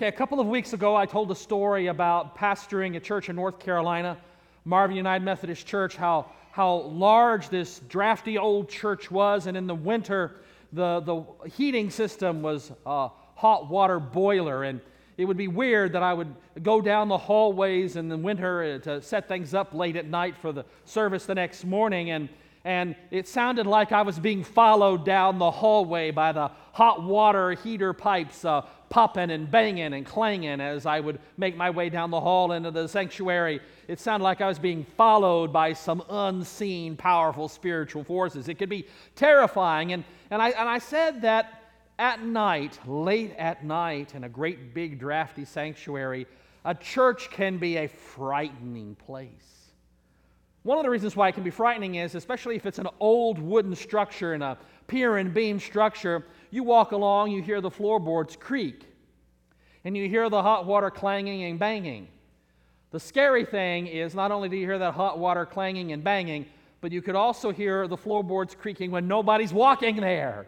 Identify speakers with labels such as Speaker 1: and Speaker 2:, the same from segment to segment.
Speaker 1: Okay, a couple of weeks ago, I told a story about pastoring a church in North Carolina, Marvin United Methodist Church, how large this drafty old church was, and in the winter, the heating system was a hot water boiler, and it would be weird that I would go down the hallways in the winter to set things up late at night for the service the next morning, and it sounded like I was being followed down the hallway by the hot water heater pipes popping and banging and clanging as I would make my way down the hall into the sanctuary. It sounded like I was being followed by some unseen, powerful spiritual forces. It could be terrifying. And I said that at night, late at night, in a great big drafty sanctuary, a church can be a frightening place. One of the reasons why it can be frightening is, especially if it's an old wooden structure and a pier and beam structure, you walk along, you hear the floorboards creak, and you hear the hot water clanging and banging. The scary thing is not only do you hear that hot water clanging and banging, but you could also hear the floorboards creaking when nobody's walking there.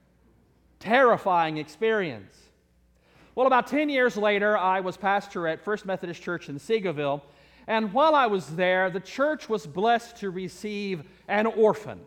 Speaker 1: Terrifying experience. Well, about 10 years later, I was pastor at First Methodist Church in Seagoville, and while I was there, the church was blessed to receive an orphan.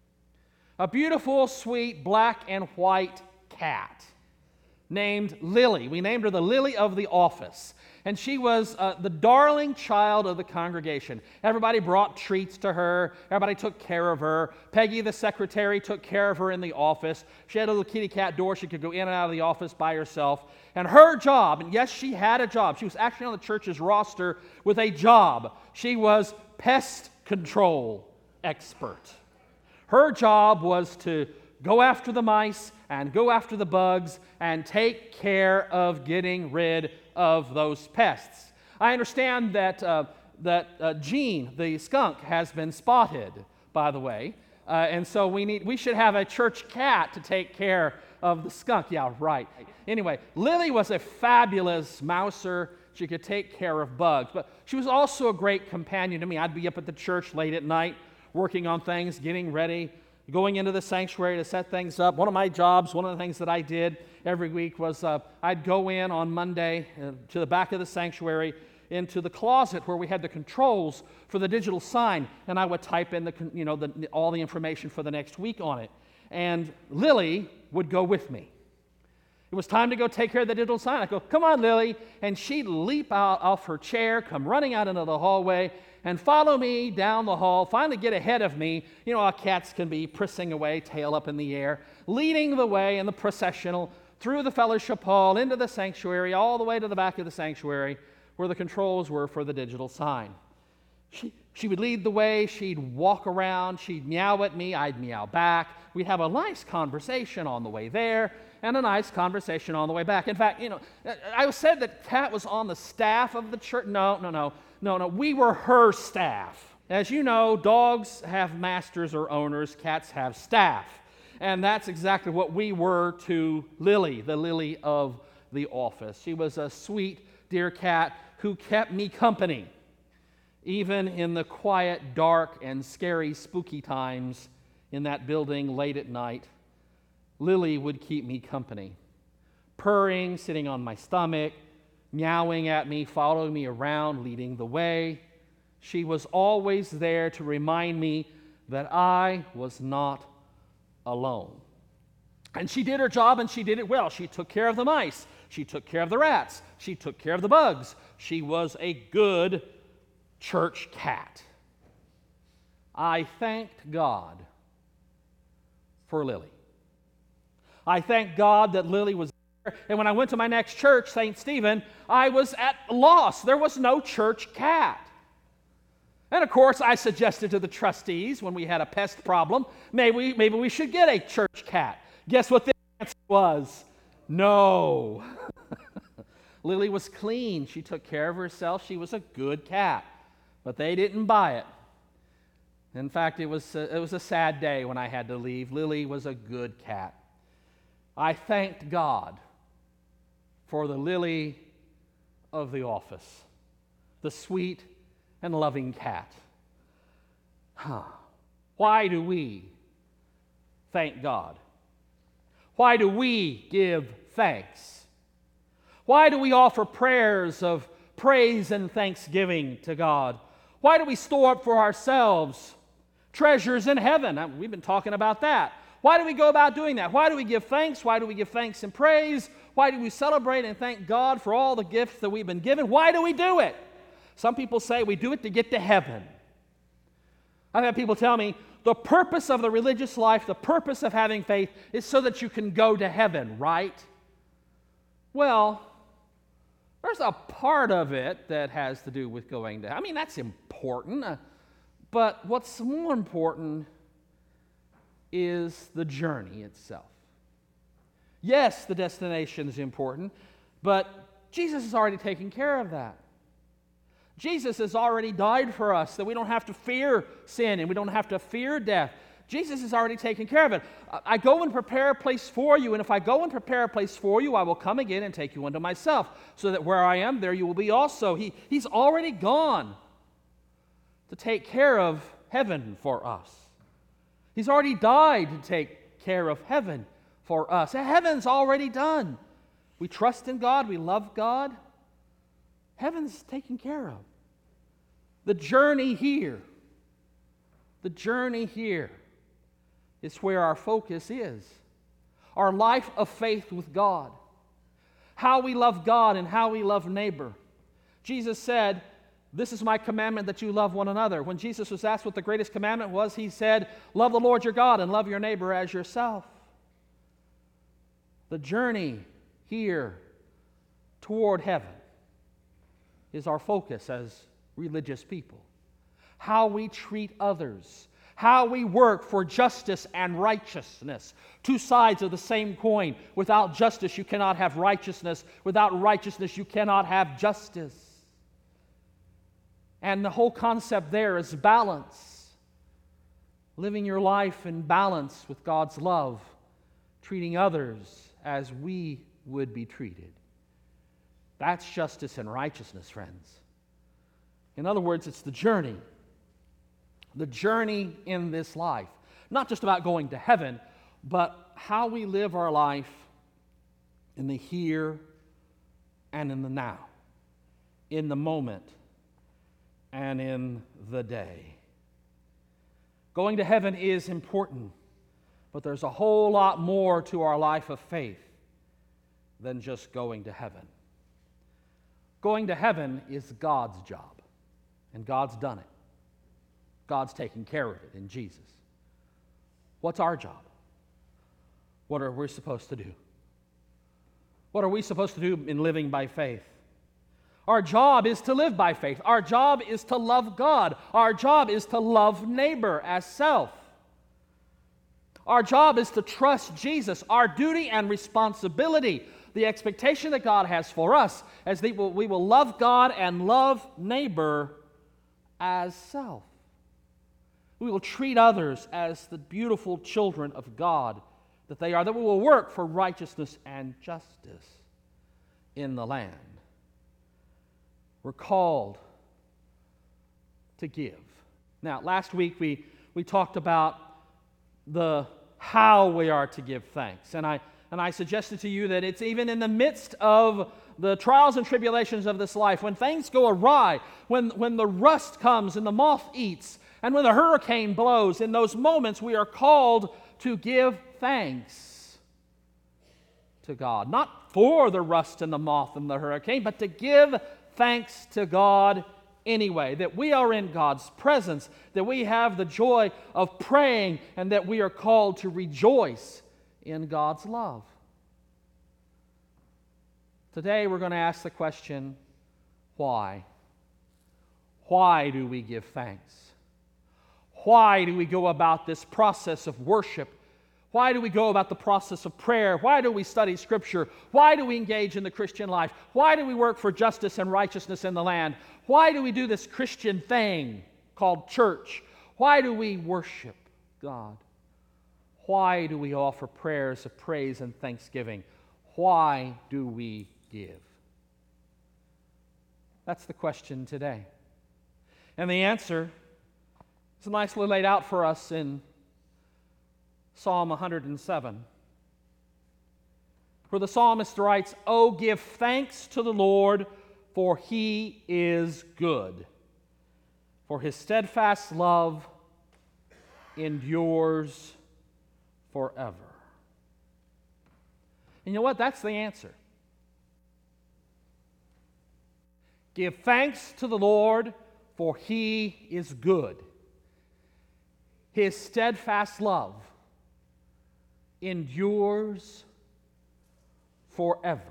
Speaker 1: A beautiful, sweet, black and white cat named Lily. We named her the Lily of the office. And she was the darling child of the congregation. Everybody brought treats to her. Everybody took care of her. Peggy, the secretary, took care of her in the office. She had a little kitty cat door. She could go in and out of the office by herself. And her job, and yes, she had a job. She was actually on the church's roster with a job. She was pest control expert. Her job was to go after the mice and go after the bugs and take care of getting rid of those pests. I understand that Gene, the skunk, has been spotted, by the way, and so we should have a church cat to take care of the skunk. Yeah, right. Anyway, Lily was a fabulous mouser. She could take care of bugs, but she was also a great companion to me. I'd be up at the church late at night, working on things, getting ready, going into the sanctuary to set things up. One of my jobs, one of the things that I did every week was I'd go in on Monday to the back of the sanctuary into the closet where we had the controls for the digital sign, and I would type in all the information for the next week on it. And Lily would go with me. It was time to go take care of the digital sign. I'd go, "Come on, Lily." And she'd leap out off her chair, come running out into the hallway, and follow me down the hall, finally get ahead of me. You know how cats can be, prissing away, tail up in the air, leading the way in the processional through the fellowship hall, into the sanctuary, all the way to the back of the sanctuary where the controls were for the digital sign. She would lead the way, she'd walk around, she'd meow at me, I'd meow back. We'd have a nice conversation on the way there and a nice conversation on the way back. In fact, I said that Kat was on the staff of the church. No, we were her staff. As you know, dogs have masters or owners, cats have staff. And that's exactly what we were to Lily, the Lily of the office. She was a sweet, dear cat who kept me company. Even in the quiet, dark, and scary, spooky times in that building late at night, Lily would keep me company. Purring, sitting on my stomach, meowing at me, following me around, leading the way. She was always there to remind me that I was not alone. And she did her job, and she did it well. She took care of the mice. She took care of the rats. She took care of the bugs. She was a good church cat. I thanked God for Lily. I thanked God that Lily was there. And when I went to my next church, St. Stephen, I was at a loss. There was no church cat. And of course, I suggested to the trustees when we had a pest problem, maybe we should get a church cat. Guess what the answer was? No. Lily was clean. She took care of herself. She was a good cat. But they didn't buy it. In fact, it was a sad day when I had to leave. Lily was a good cat. I thanked God for the Lily of the office, the sweet and loving cat. Why do we thank God? Why do we give thanks? Why do we offer prayers of praise and thanksgiving to God? Why do we store up for ourselves treasures in heaven? We've been talking about that. Why do we go about doing that? Why do we give thanks? Why do we give thanks and praise? Why do we celebrate and thank God for all the gifts that we've been given? Why do we do it? Some people say we do it to get to heaven. I've had people tell me the purpose of the religious life, the purpose of having faith is so that you can go to heaven, right? Well, there's a part of it that has to do with going to heaven. I mean, that's important. But what's more important is the journey itself. Yes, the destination is important, but Jesus has already taken care of that. Jesus has already died for us, that we don't have to fear sin and we don't have to fear death. Jesus has already taken care of it. I go and prepare a place for you, and if I go and prepare a place for you, I will come again and take you unto myself, so that where I am, there you will be also. He's already gone to take care of heaven for us. He's already died to take care of heaven for us. Heaven's already done. We trust in God. We love God. Heaven's taken care of. The journey here is where our focus is. Our life of faith with God. How we love God and how we love neighbor. Jesus said, "This is my commandment, that you love one another." When Jesus was asked what the greatest commandment was, he said, "Love the Lord your God and love your neighbor as yourself." The journey here toward heaven is our focus as religious people. How we treat others. How we work for justice and righteousness. Two sides of the same coin. Without justice, you cannot have righteousness. Without righteousness, you cannot have justice. And the whole concept there is balance. Living your life in balance with God's love. Treating others as we would be treated. That's justice and righteousness, friends. In other words, it's the journey. The journey in this life. Not just about going to heaven, but how we live our life in the here and in the now. In the moment and in the day. Going to heaven is important, but there's a whole lot more to our life of faith than just going to heaven. Going to heaven is God's job, and God's done it. God's taking care of it in Jesus. What's our job? What are we supposed to do? What are we supposed to do in living by faith? Our job is to live by faith. Our job is to love God. Our job is to love neighbor as self. Our job is to trust Jesus. Our duty and responsibility, the expectation that God has for us, as we will love God and love neighbor as self. We will treat others as the beautiful children of God that they are, that we will work for righteousness and justice in the land. We're called to give. Now, last week we talked about the how we are to give thanks. And I suggested to you that it's even in the midst of the trials and tribulations of this life, when things go awry, when the rust comes and the moth eats, and when the hurricane blows, in those moments we are called to give thanks to God. Not for the rust and the moth and the hurricane, but to give thanks to God anyway. That we are in God's presence, that we have the joy of praying, and that we are called to rejoice in God's love. Today we're going to ask the question, why? Why do we give thanks? Why do we go about this process of worship? Why do we go about the process of prayer? Why do we study Scripture? Why do we engage in the Christian life? Why do we work for justice and righteousness in the land? Why do we do this Christian thing called church? Why do we worship God? Why do we offer prayers of praise and thanksgiving? Why do we give? That's the question today. And the answer is nicely laid out for us in Psalm 107. where the psalmist writes, "Oh, give thanks to the Lord, for he is good, for his steadfast love endures forever." And you know what? That's the answer. Give thanks to the Lord, for he is good. His steadfast love endures forever.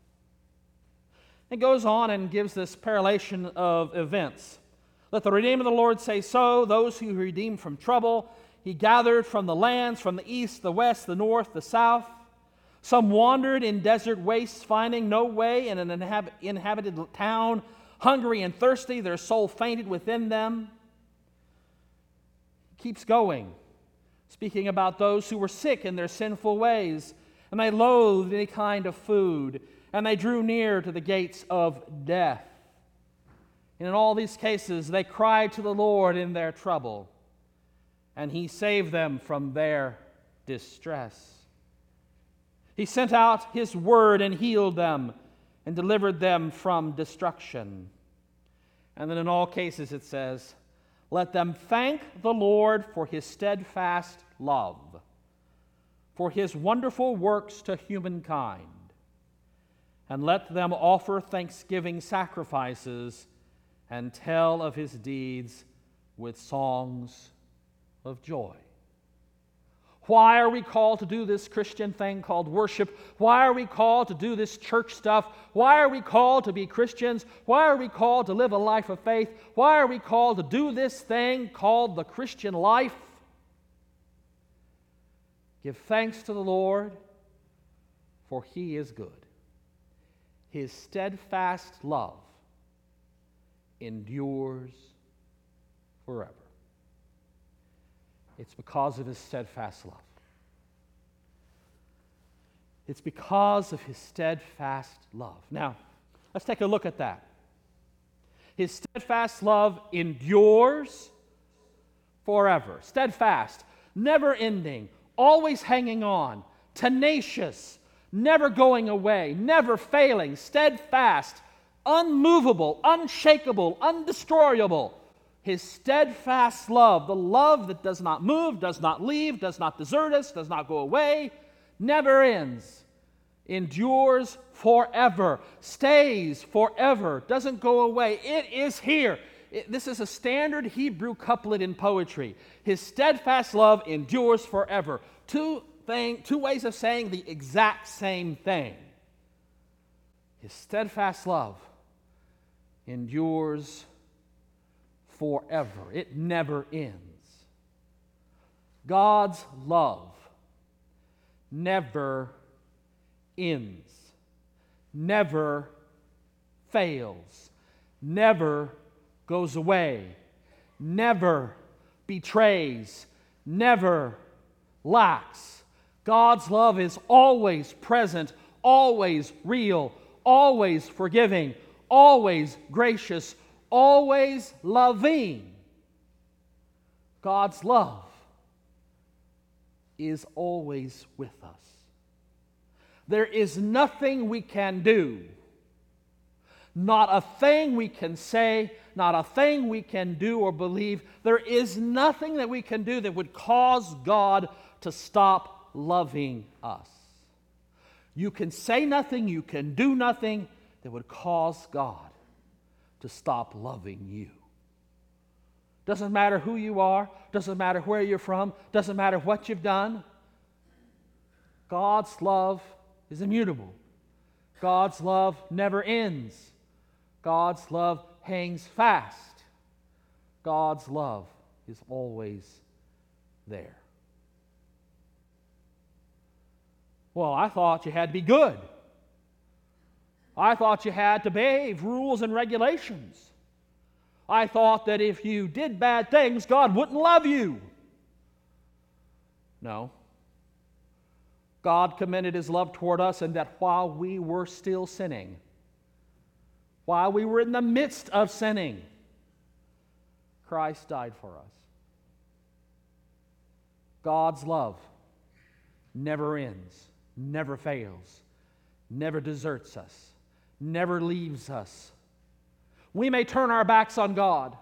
Speaker 1: It goes on and gives this parallelation of events. Let the redeemed of the Lord say so, those who he redeemed from trouble. He gathered from the lands, from the east, the west, the north, the south. Some wandered in desert wastes, finding no way in an inhabited town. Hungry and thirsty, their soul fainted within them. Keeps going, speaking about those who were sick in their sinful ways, and they loathed any kind of food, and they drew near to the gates of death. And in all these cases, they cried to the Lord in their trouble, and he saved them from their distress. He sent out his word and healed them and delivered them from destruction. And then in all cases it says, let them thank the Lord for his steadfast love, for his wonderful works to humankind, and let them offer thanksgiving sacrifices and tell of his deeds with songs of joy. Why are we called to do this Christian thing called worship? Why are we called to do this church stuff? Why are we called to be Christians? Why are we called to live a life of faith? Why are we called to do this thing called the Christian life? Give thanks to the Lord, for he is good. His steadfast love endures forever. It's because of his steadfast love. It's because of his steadfast love. Now, let's take a look at that. His steadfast love endures forever. Steadfast, never ending, always hanging on, tenacious, never going away, never failing, steadfast, unmovable, unshakable, undestroyable. His steadfast love, the love that does not move, does not leave, does not desert us, does not go away, never ends, endures forever, stays forever, doesn't go away. It is here. This is a standard Hebrew couplet in poetry. His steadfast love endures forever. Two ways of saying the exact same thing. His steadfast love endures forever. It never ends. God's love never ends, never fails, never goes away, never betrays, never lacks. God's love is always present, always real, always forgiving, always gracious, always loving. God's love is always with us. There is nothing we can do, not a thing we can say, not a thing we can do or believe. There is nothing that we can do that would cause God to stop loving us. You can say nothing, you can do nothing that would cause God to stop loving you. Doesn't matter who you are, doesn't matter where you're from, doesn't matter what you've done. God's love is immutable. God's love never ends. God's love hangs fast. God's love is always there. Well, I thought you had to be good. I thought you had to obey rules and regulations. I thought that if you did bad things, God wouldn't love you. No. God commended his love toward us, and that while we were still sinning, while we were in the midst of sinning, Christ died for us. God's love never ends, never fails, never deserts us, never leaves us. We may turn our backs on God.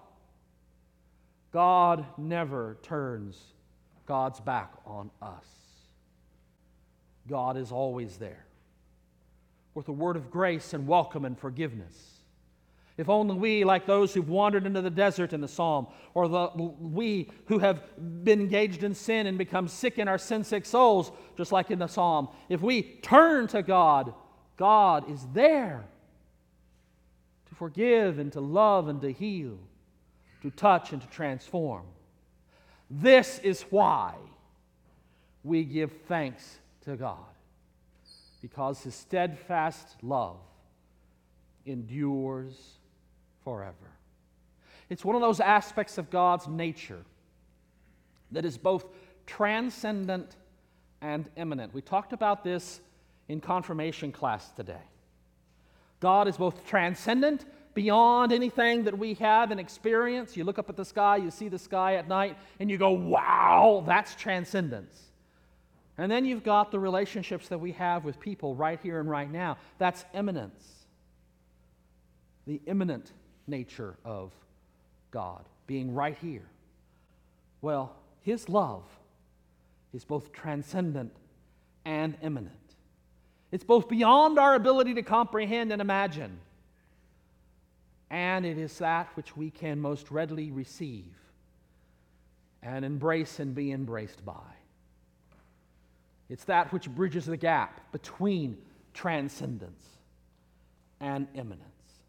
Speaker 1: God never turns God's back on us. God is always there with a word of grace and welcome and forgiveness. If only we, like those who've wandered into the desert in the psalm, or we who have been engaged in sin and become sick in our sin-sick souls, just like in the psalm, if we turn to God, God is there to forgive and to love and to heal, to touch and to transform. This is why we give thanks to God, because His steadfast love endures forever. It's one of those aspects of God's nature that is both transcendent and immanent. We talked about this in confirmation class today. God is both transcendent, beyond anything that we have and experience. You look up at the sky, you see the sky at night, and you go, wow, that's transcendence. And then you've got the relationships that we have with people right here and right now. That's immanence. The immanent nature of God, being right here. Well, His love is both transcendent and immanent. It's both beyond our ability to comprehend and imagine, and it is that which we can most readily receive and embrace and be embraced by. It's that which bridges the gap between transcendence and immanence.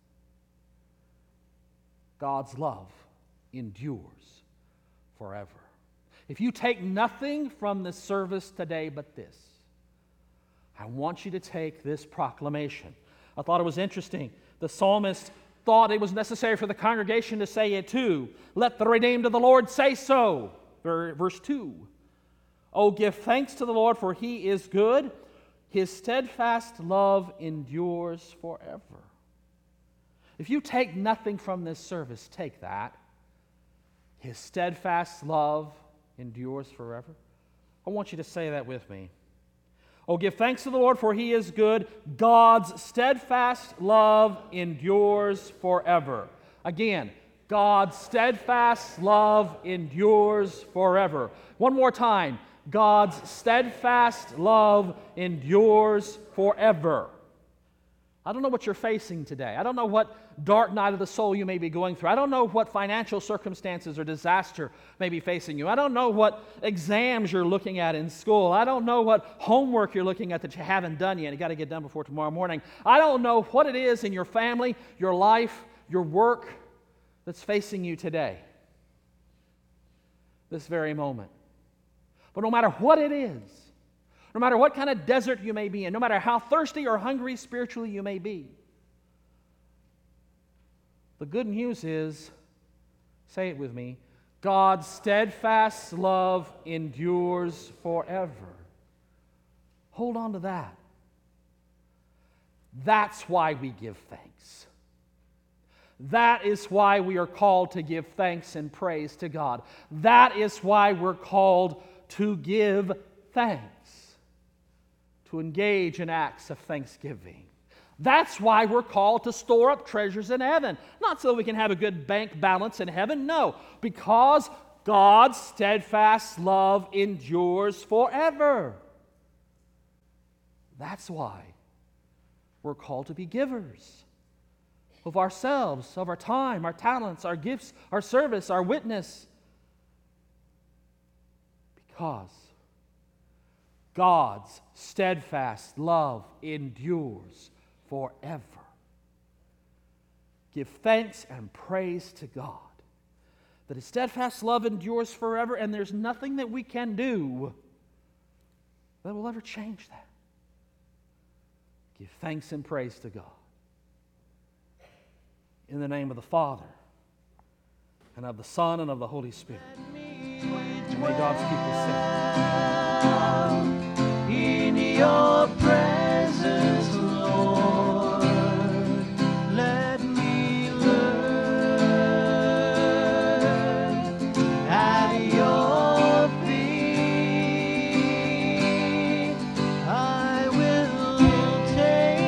Speaker 1: God's love endures forever. If you take nothing from this service today but this, I want you to take this proclamation. I thought it was interesting. The psalmist thought it was necessary for the congregation to say it too. Let the redeemed of the Lord say so. Verse 2. Oh, give thanks to the Lord, for He is good. His steadfast love endures forever. If you take nothing from this service, take that. His steadfast love endures forever. I want you to say that with me. Oh, give thanks to the Lord, for He is good. God's steadfast love endures forever. Again, God's steadfast love endures forever. One more time. God's steadfast love endures forever. I don't know what you're facing today. I don't know what dark night of the soul you may be going through. I don't know what financial circumstances or disaster may be facing you. I don't know what exams you're looking at in school. I don't know what homework you're looking at that you haven't done yet. You got to get done before tomorrow morning. I don't know what it is in your family, your life, your work that's facing you today, this very moment. But no matter what it is, no matter what kind of desert you may be in, no matter how thirsty or hungry spiritually you may be, the good news is, say it with me, God's steadfast love endures forever. Hold on to that. That's why we give thanks. That is why we are called to give thanks and praise to God. That is why we're called to give thanks, to engage in acts of thanksgiving. That's why we're called to store up treasures in heaven. Not so we can have a good bank balance in heaven, no, because God's steadfast love endures forever. That's why we're called to be givers of ourselves, of our time, our talents, our gifts, our service, our witness. Because God's steadfast love endures forever. Give thanks and praise to God that His steadfast love endures forever, and there's nothing that we can do that will ever change that. Give thanks and praise to God. In the name of the Father, and of the Son, and of the Holy Spirit. And may God's people sing.
Speaker 2: In your presence, Lord, let me learn at your feet. I will take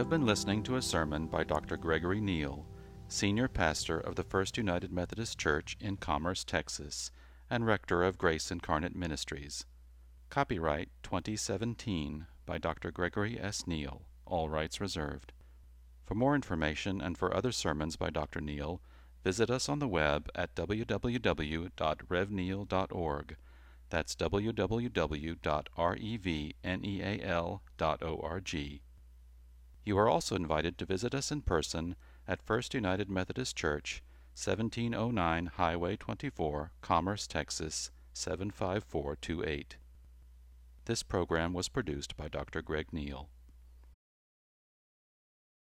Speaker 3: been listening to a sermon by Dr. Gregory Neal, Senior Pastor of the First United Methodist Church in Commerce, Texas, and Rector of Grace Incarnate Ministries. Copyright 2017 by Dr. Gregory S. Neal, all rights reserved. For more information and for other sermons by Dr. Neal, visit us on the web at www.revneal.org. That's www.revneal.org. You are also invited to visit us in person at First United Methodist Church, 1709 Highway 24, Commerce, Texas, 75428. This program was produced by Dr. Greg Neal.